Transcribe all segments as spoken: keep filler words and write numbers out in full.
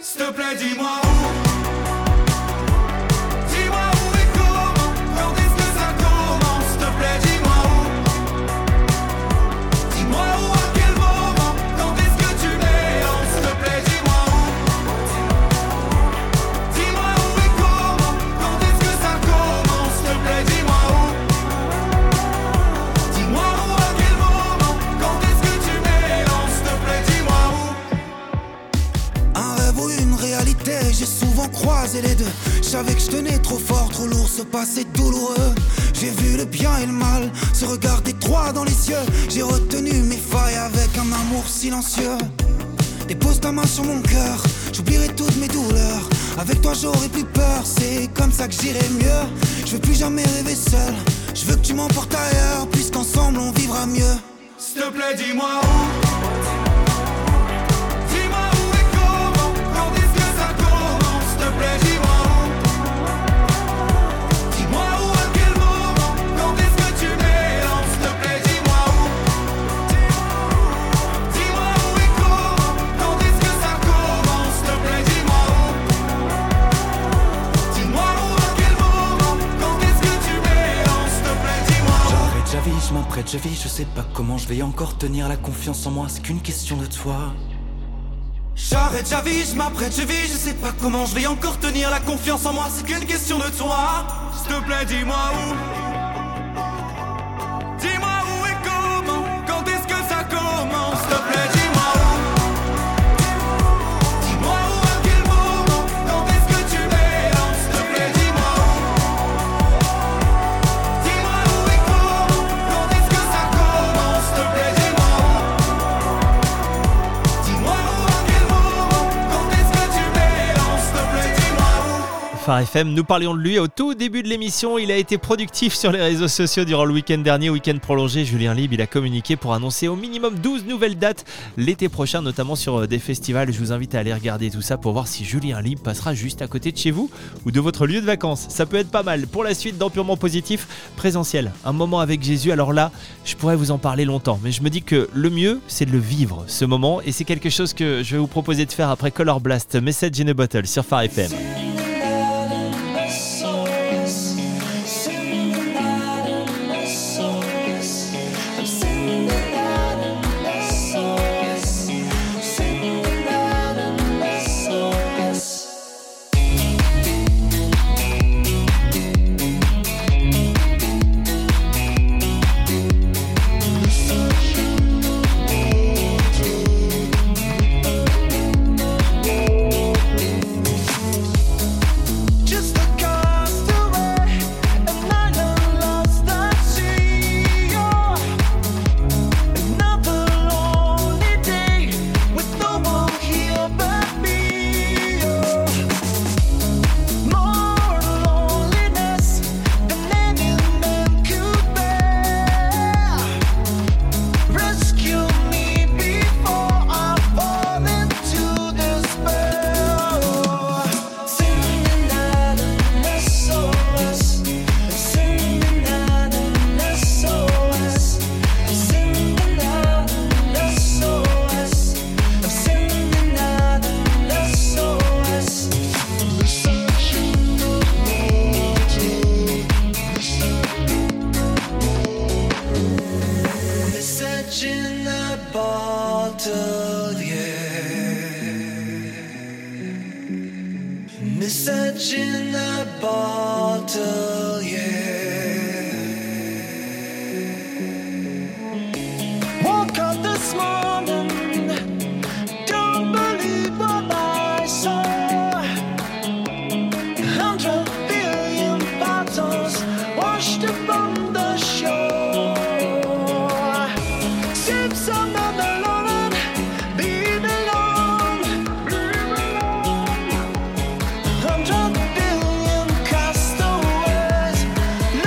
S'il te plaît, dis-moi où. Dis-moi où et comment. Quand est-ce que ça commence? S'il te plaît, dis-moi où. Dis-moi où, à quel moment. Quand est-ce que tu mélanges? S'il te plaît, dis-moi où. Dis-moi où et comment. Quand est-ce que ça commence? S'il te plaît, dis-moi où. Dis-moi où, à quel moment. Quand est-ce que tu mélanges? S'il te plaît, dis-moi où. Un rêve ou une réalité, j'ai souvent croisé les deux. Je savais que je tenais trop fort, trop lourd, ce passé douloureux. J'ai vu le bien et le mal, se regarder droit dans les yeux. J'ai retenu mes failles avec un amour silencieux. Dépose ta main sur mon cœur, j'oublierai toutes mes douleurs. Avec toi j'aurai plus peur, c'est comme ça que j'irai mieux. Je veux plus jamais rêver seul, je veux que tu m'emportes ailleurs, puisqu'ensemble on vivra mieux. S'il te plaît, dis-moi où. Dis-moi où et comment. Quand est-ce que ça commence? S'il te plaît, dis-moi où. Dis-moi où, à quel moment. Quand est-ce que tu mélanges? S'il te plaît, dis-moi où. Dis-moi où et comment. Quand est-ce que ça commence? S'il te plaît, dis-moi où. Dis-moi où, à quel moment. Quand est-ce que tu mélanges? S'il te plaît, dis-moi où. J'arrête, j'avise, je m'apprête, je vis, je sais pas comment je vais encore tenir la confiance en moi, c'est qu'une question de toi. J'arrête, j'avise, je m'apprête, je vis, je sais pas comment je vais encore tenir la confiance en moi, c'est qu'une question de toi. S'il te plaît, dis-moi où. Dis-moi où et comment. Quand est-ce que ça commence? S'il te plaît, dis-moi où. Dis-moi où, à quel moment. Quand est-ce que tu mélanges? S'il te plaît, dis-moi où. Dis-moi où et comment. Quand est-ce que ça commence? S'il te plaît, dis-moi où. Dis-moi où, à quel moment. Quand est-ce que tu mélanges? S'il te plaît, dis-moi où. Phare F M, nous parlions de lui au tout début de l'émission. Il a été productif sur les réseaux sociaux durant le week-end dernier, week-end prolongé. Julien Lieb, il a communiqué pour annoncer au minimum douze nouvelles dates l'été prochain, notamment sur des festivals. Je vous invite à aller regarder tout ça pour voir si Julien Lieb passera juste à côté de chez vous ou de votre lieu de vacances. Ça peut être pas mal. Pour la suite, dans Purement Positif, présentiel, un moment avec Jésus. Alors là, je pourrais vous en parler longtemps, mais je me dis que le mieux, c'est de le vivre, ce moment. Et c'est quelque chose que je vais vous proposer de faire après Color Blast, Message in a Bottle sur Phare F M. Message in a bottle, yeah. Woke up this morning, don't believe what I saw. Hundred billion bottles washed upon the shore. Sip some of the Lord, be alone, leave alone. Hundred billion castaways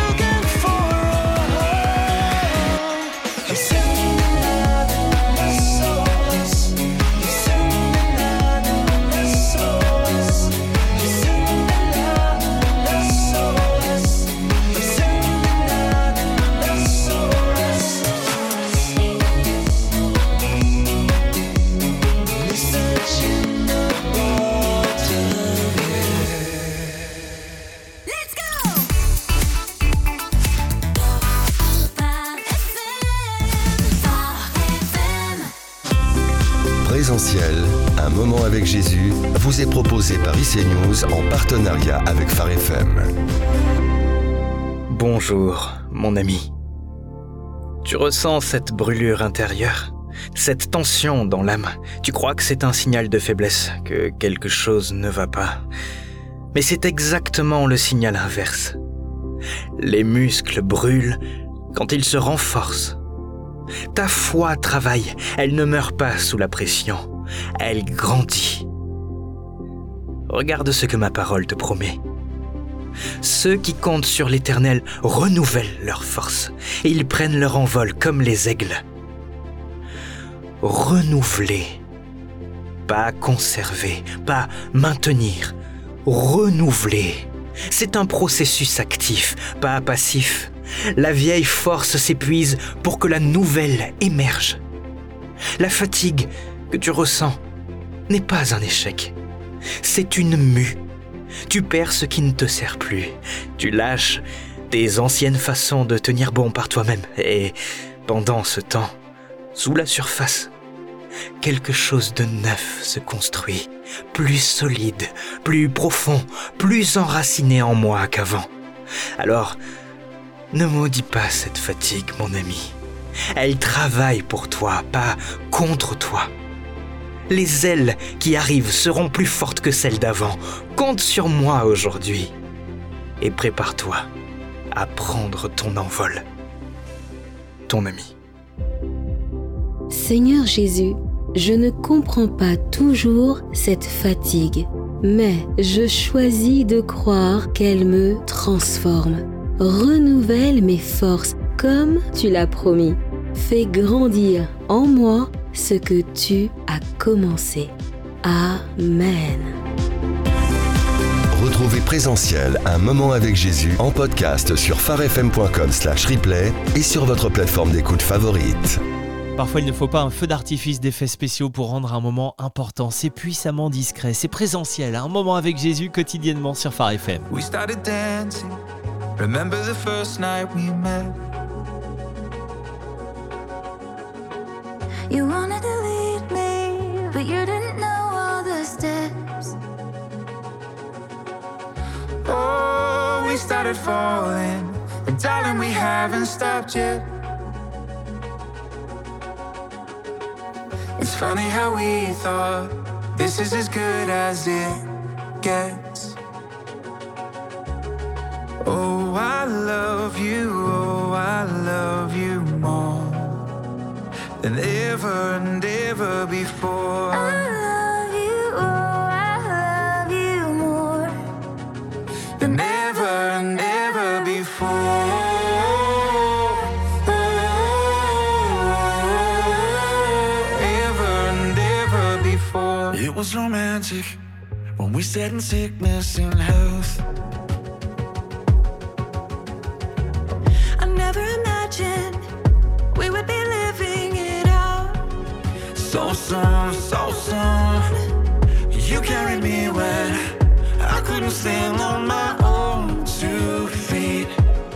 Jésus vous est proposé par I C News en partenariat avec Phare F M. Bonjour, mon ami. Tu ressens cette brûlure intérieure, cette tension dans l'âme. Tu crois que c'est un signal de faiblesse, que quelque chose ne va pas. Mais c'est exactement le signal inverse. Les muscles brûlent quand ils se renforcent. Ta foi travaille, elle ne meurt pas sous la pression, elle grandit. Regarde ce que ma parole te promet. Ceux qui comptent sur l'Éternel renouvellent leur force et ils prennent leur envol comme les aigles. Renouveler, pas conserver, pas maintenir, renouveler. C'est un processus actif, pas passif. La vieille force s'épuise pour que la nouvelle émerge. La fatigue que tu ressens n'est pas un échec, c'est une mue. Tu perds ce qui ne te sert plus. Tu lâches tes anciennes façons de tenir bon par toi-même. Et pendant ce temps, sous la surface, quelque chose de neuf se construit, plus solide, plus profond, plus enraciné en moi qu'avant. Alors, ne maudis pas cette fatigue, mon ami. Elle travaille pour toi, pas contre toi. Les ailes qui arrivent seront plus fortes que celles d'avant. Compte sur moi aujourd'hui et prépare-toi à prendre ton envol. Ton ami. Seigneur Jésus, je ne comprends pas toujours cette fatigue, mais je choisis de croire qu'elle me transforme. Renouvelle mes forces comme tu l'as promis. Fais grandir en moi ce que tu as commencé. Amen. Retrouvez Présentiel, un moment avec Jésus en podcast sur pharefm.com slash replay et sur votre plateforme d'écoute favorite. Parfois, il ne faut pas un feu d'artifice d'effets spéciaux pour rendre un moment important. C'est puissamment discret, c'est Présentiel, un moment avec Jésus quotidiennement sur Phare F M. We started dancing. Remember the first night we met. You wanted to lead me, but you didn't know all the steps. Oh, we started falling, and darling, we haven't stopped yet. It's funny how we thought this is as good as it gets. Oh, I love you, oh, I love you more than ever and ever before. I love you, oh, I love you more than ever and ever before. Ever and ever before. It was romantic when we sat in sickness and health. I never imagined we would be living it out. So soon, so soon, you carried me when I couldn't stand on my own two feet.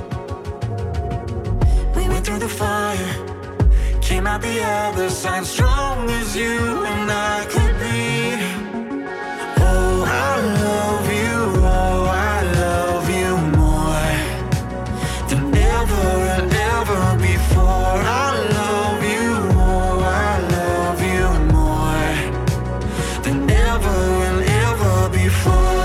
We went through the fire, came out the other side strong as you and I could be. Oh, I love you, oh, I love you more than ever and ever before. I love you, oh, I love you more than ever and ever before.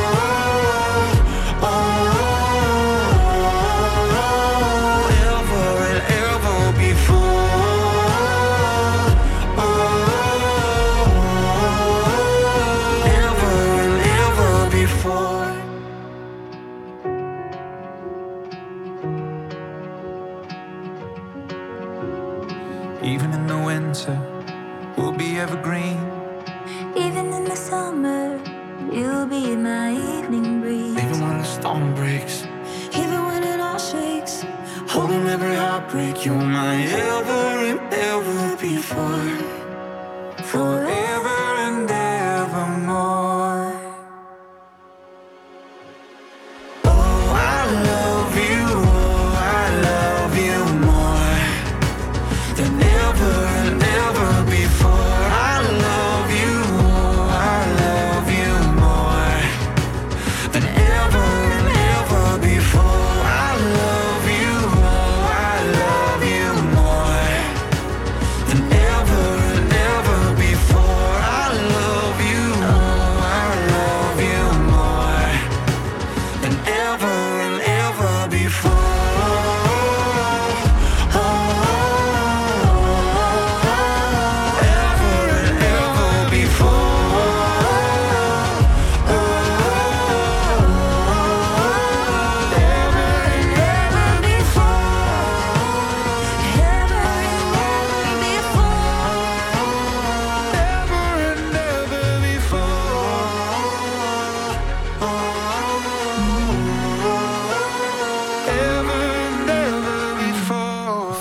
Even in the winter, we'll be evergreen. Even in the summer, you'll be my evening breeze. Even when the storm breaks, Even when it all shakes, holding every heartbreak, you're my ever and ever before. Forever and evermore. Oh, I love you, oh, I love you more than ever and ever before. I love you, oh, I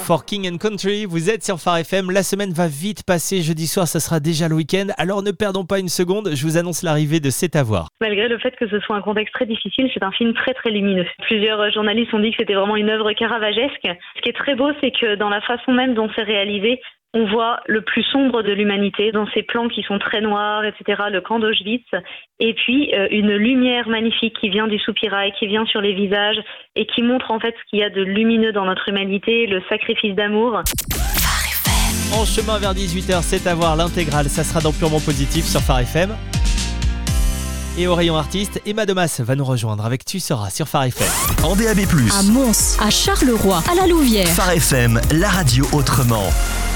for King and Country. Vous êtes sur Phare F M. La semaine va vite passer. Jeudi soir, ça sera déjà le week-end. Alors ne perdons pas une seconde. Je vous annonce l'arrivée de C'est à voir. Malgré le fait que ce soit un contexte très difficile, c'est un film très très lumineux. Plusieurs journalistes ont dit que c'était vraiment une œuvre caravagesque. Ce qui est très beau, c'est que dans la façon même dont c'est réalisé, on voit le plus sombre de l'humanité dans ces plans qui sont très noirs, et cetera, le camp d'Auschwitz, et puis euh, une lumière magnifique qui vient du soupirail, qui vient sur les visages et qui montre en fait ce qu'il y a de lumineux dans notre humanité, le sacrifice d'amour. En chemin vers dix-huit heures, C'est à voir l'intégrale, ça sera dans Purement Positif sur Phare F M. Et au rayon artiste, Emma Domas va nous rejoindre avec Tu seras sur Phare F M. En D A B plus, à Mons, à Charleroi, à la Louvière. Phare F M, la radio autrement.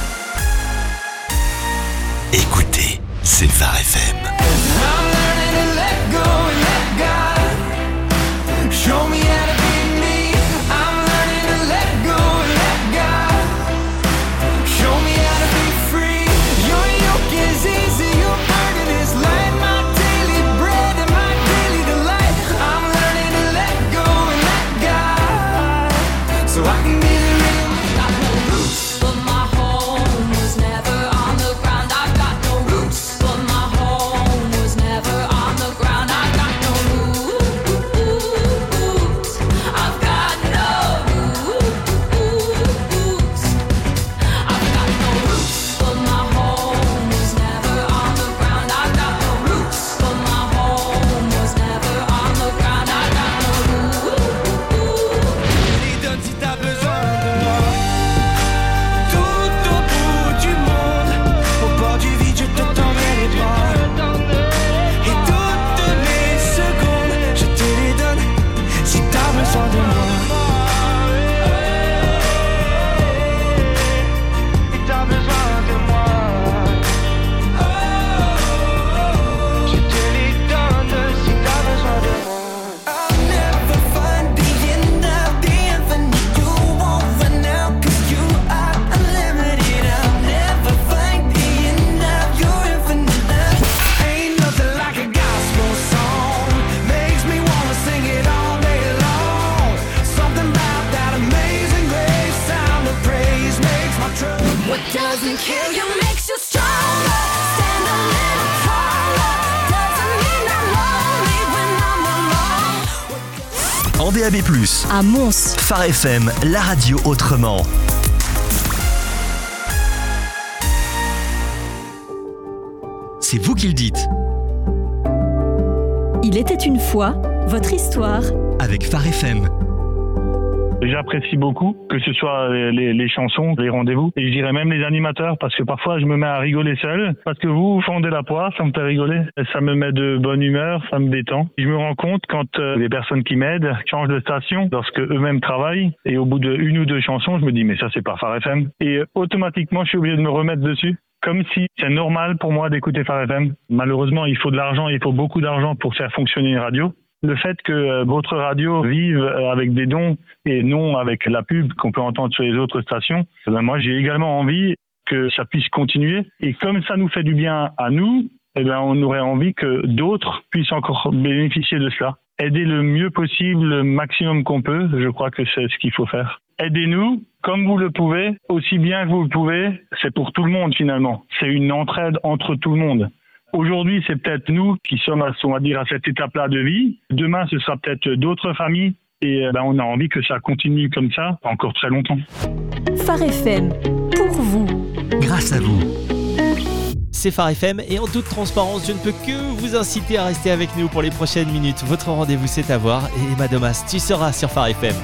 Écoutez, c'est Phare F M. I'm learning to let go and let God show me how to be me. I'm learning to let go and let God show me how to be free. Your yoke is easy, your burden is light. My daily bread and my daily delight. I'm learning to let go and let God so I can be the real me. Got no roots, but my home was never on the ground. I got no roots, but my home was never on the ground. I got no roots. I've got no roots. I've got no roots, but my home was never on the ground. I got no roots, but my home was never on the ground. I got no roots. Les donne si t'as besoin de moi. Tout au bout du monde, au bord du vide, je te tendrai les bras. Et toutes les secondes, je te les donne si t'as besoin de moi. Si t'as besoin de moi, je te les donne si t'as besoin de moi. I'll never find the end of the infinite. You won't run out 'cause you are unlimited. I'll never find the end of your infinite love. Ain't nothing like a gospel song. Makes me wanna sing it all day long. Something about that amazing grace sound of praise makes my trust. What doesn't kill you makes you stronger. Stand a little taller. Doesn't mean I'm lonely when I'm alone. En D A B plus, À Mons, Phare F M, la radio autrement. C'est vous qui le dites, il était une fois votre histoire. avec Phare F M. J'apprécie beaucoup, que ce soit les, les, les chansons, les rendez-vous, et je dirais même les animateurs, parce que parfois je me mets à rigoler seul, parce que vous, vous fondez la poire, ça me fait rigoler, ça me met de bonne humeur, ça me détend. Je me rends compte quand euh, les personnes qui m'aident changent de station, lorsque eux-mêmes travaillent, et au bout de une ou deux chansons, je me dis mais ça c'est pas Phare F M, et euh, automatiquement je suis obligé de me remettre dessus. Comme si c'est normal pour moi d'écouter Phare F M. Malheureusement, il faut de l'argent, il faut beaucoup d'argent pour faire fonctionner une radio. Le fait que euh, votre radio vive euh, avec des dons et non avec la pub qu'on peut entendre sur les autres stations, eh ben moi j'ai également envie que ça puisse continuer. Et comme ça nous fait du bien à nous, eh ben on aurait envie que d'autres puissent encore bénéficier de cela. Aider le mieux possible, le maximum qu'on peut, je crois que c'est ce qu'il faut faire. Aidez-nous comme vous le pouvez, aussi bien que vous le pouvez, c'est pour tout le monde finalement. C'est une entraide entre tout le monde. Aujourd'hui, c'est peut-être nous qui sommes, on va dire, à cette étape-là de vie. Demain, ce sera peut-être d'autres familles. Et ben, on a envie que ça continue comme ça encore très longtemps. Phare F M, pour vous. Grâce à vous. C'est Phare F M et en toute transparence, je ne peux que vous inciter à rester avec nous pour les prochaines minutes. Votre rendez-vous, c'est à voir. Et Emma Domas, tu seras sur Phare F M.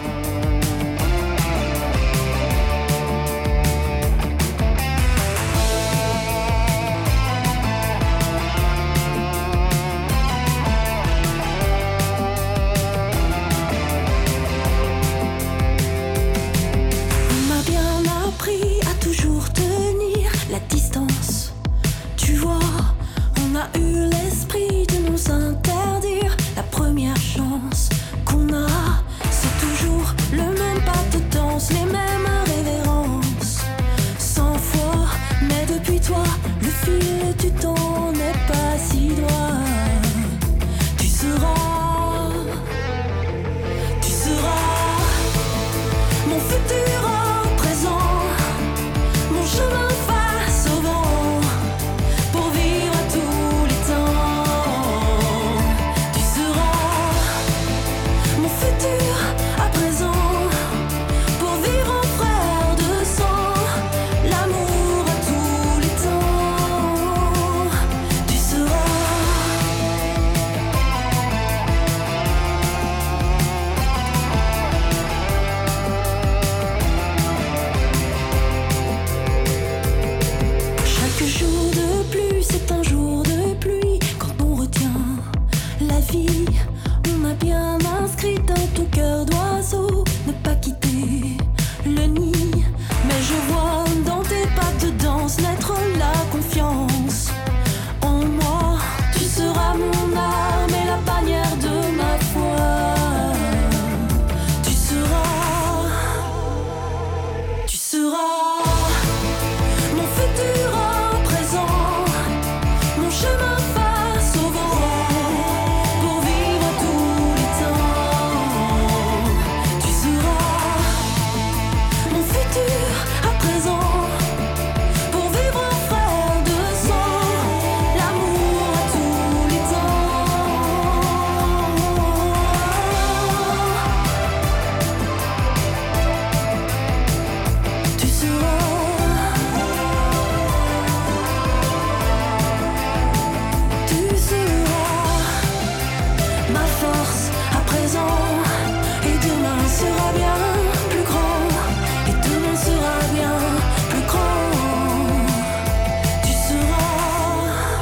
Interdire la première chance qu'on a, c'est toujours vie, on a bien inscrit dans ton cœur d'oiseau ne pas quitter le nid. Mais je vois dans tes pas de danse naître la confiance en moi. Tu seras mon arme et la bannière de ma foi. Tu seras, tu seras mon futur à présent, mon chemin face au vent, pour vivre tous les temps. Tu seras mon futur à présent, pour vivre en frère de sang, l'amour à tous les temps. Tu seras, tu seras ma force à présent, et demain sera bien plus grand, et demain sera bien plus grand. Tu seras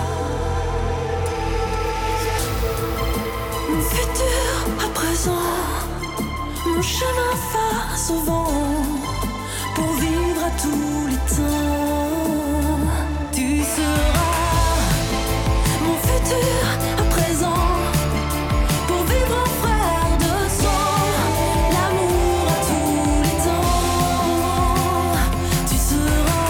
mon futur à présent, mon chemin face au vent, pour vivre à tous les temps. Tu seras mon futur à présent, pour vivre en frère de sang, l'amour à tous les temps. Tu seras,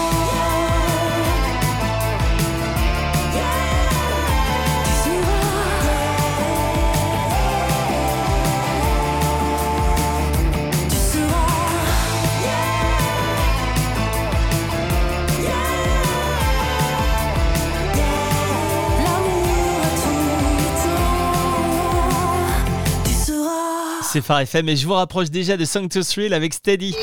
tu seras, tu seras l'amour à tous les temps. Tu seras. C'est Phare F M et je vous rapproche déjà de Song to Thrill avec Steady.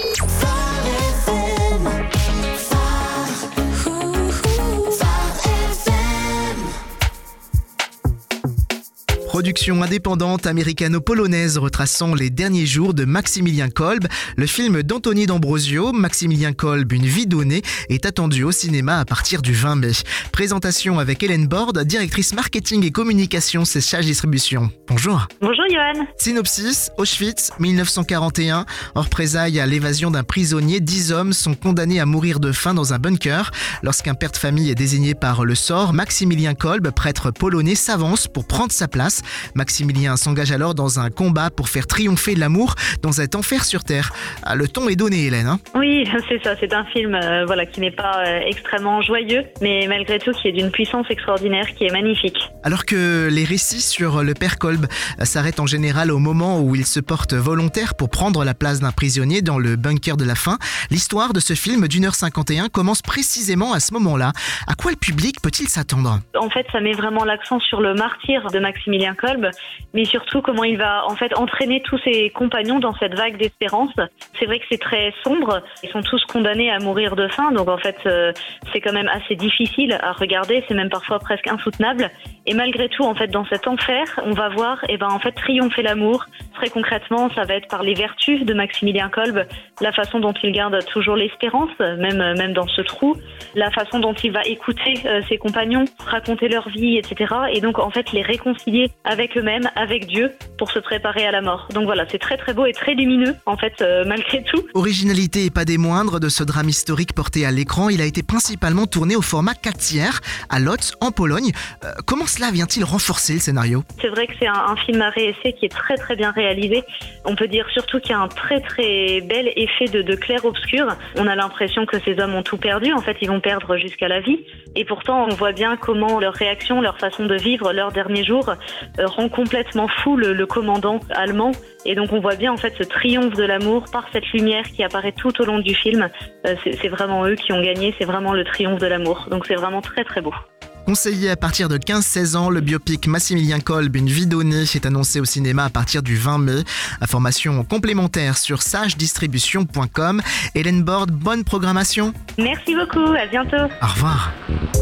Production indépendante américano-polonaise retraçant les derniers jours de Maximilien Kolbe, le film d'Anthony D'Ambrosio, Maximilien Kolbe, une vie donnée, est attendu au cinéma à partir du vingt mai. Présentation avec Hélène Borde, directrice marketing et communication chez Sage Distribution. Bonjour. Bonjour Johan. Synopsis, Auschwitz, dix-neuf cent quarante et un. En représailles à l'évasion d'un prisonnier, dix hommes sont condamnés à mourir de faim dans un bunker. Lorsqu'un père de famille est désigné par le sort, Maximilien Kolbe, prêtre polonais, s'avance pour prendre sa place. Maximilien s'engage alors dans un combat pour faire triompher l'amour dans cet enfer sur Terre. Ah, le ton est donné, Hélène. Hein Oui, c'est ça. C'est un film euh, voilà, qui n'est pas euh, extrêmement joyeux, mais malgré tout qui est d'une puissance extraordinaire, qui est magnifique. Alors que les récits sur le père Kolbe s'arrêtent en général au moment où il se porte volontaire pour prendre la place d'un prisonnier dans le bunker de la faim, l'histoire de ce film d'une heure cinquante et un commence précisément à ce moment-là. À quoi le public peut-il s'attendre ? En fait, ça met vraiment l'accent sur le martyr de Maximilien Kolbe, mais surtout comment il va en fait entraîner tous ses compagnons dans cette vague d'espérance. C'est vrai que c'est très sombre, ils sont tous condamnés à mourir de faim, donc en fait euh, c'est quand même assez difficile à regarder, c'est même parfois presque insoutenable. Et malgré tout, en fait, dans cet enfer, on va voir, eh ben en fait triompher l'amour. Très concrètement, ça va être par les vertus de Maximilien Kolbe, la façon dont il garde toujours l'espérance, même même dans ce trou, la façon dont il va écouter euh, ses compagnons, raconter leur vie, et cetera. Et donc en fait les réconcilier avec eux-mêmes, avec Dieu, pour se préparer à la mort. Donc voilà, c'est très très beau et très lumineux, en fait, euh, malgré tout. Originalité et pas des moindres de ce drame historique porté à l'écran, il a été principalement tourné au format quatre tiers, à Łódź, en Pologne. Euh, comment cela vient-il renforcer le scénario ? C'est vrai que c'est un, un film à réessai qui est très très bien réalisé. On peut dire surtout qu'il y a un très très bel effet de, de clair-obscur. On a l'impression que ces hommes ont tout perdu, en fait ils vont perdre jusqu'à la vie. Et pourtant on voit bien comment leur réaction, leur façon de vivre leurs derniers jours euh, rend complètement fou le, le commandant allemand. Et donc on voit bien en fait ce triomphe de l'amour par cette lumière qui apparaît tout au long du film. Euh, c'est, c'est vraiment eux qui ont gagné, c'est vraiment le triomphe de l'amour. Donc c'est vraiment très très beau. Conseillé à partir de quinze seize ans, le biopic Maximilien Kolbe, une vie donnée, est annoncé au cinéma à partir du vingt mai. Informations complémentaires sur sage distribution point com. Hélène Borde, bonne programmation. Merci beaucoup, à bientôt. Au revoir.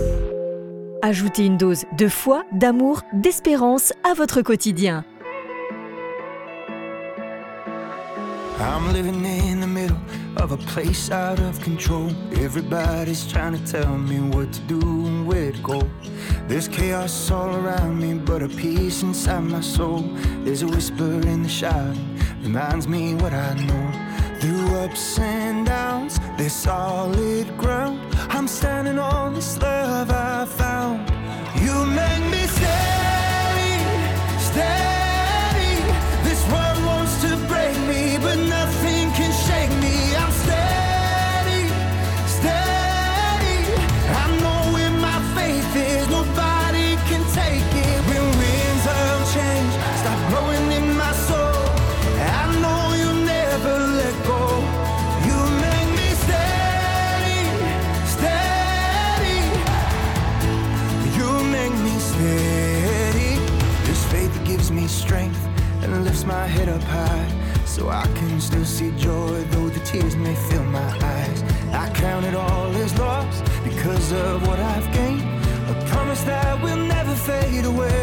Ajoutez une dose de foi, d'amour, d'espérance à votre quotidien. I'm living in the middle of a place out of control. Everybody's trying to tell me what to do and where to go. There's chaos all around me, but a peace inside my soul. There's a whisper in the shouting, reminds me what I know. Through ups and downs, there's solid ground. I'm standing on this love I found. You make me steady, steady. This world wants to break me, but nothing can shake me. I'm steady, steady. I know where my faith is, nobody can take it. When winds of change stop blowing in my soul, I know you'll never let go. You make me steady, steady. You make me steady. This faith that gives me strength and lifts my head up high, so I can still see joy though the tears may fill my eyes. I count it all as lost because of what I've gained, a promise that will never fade away.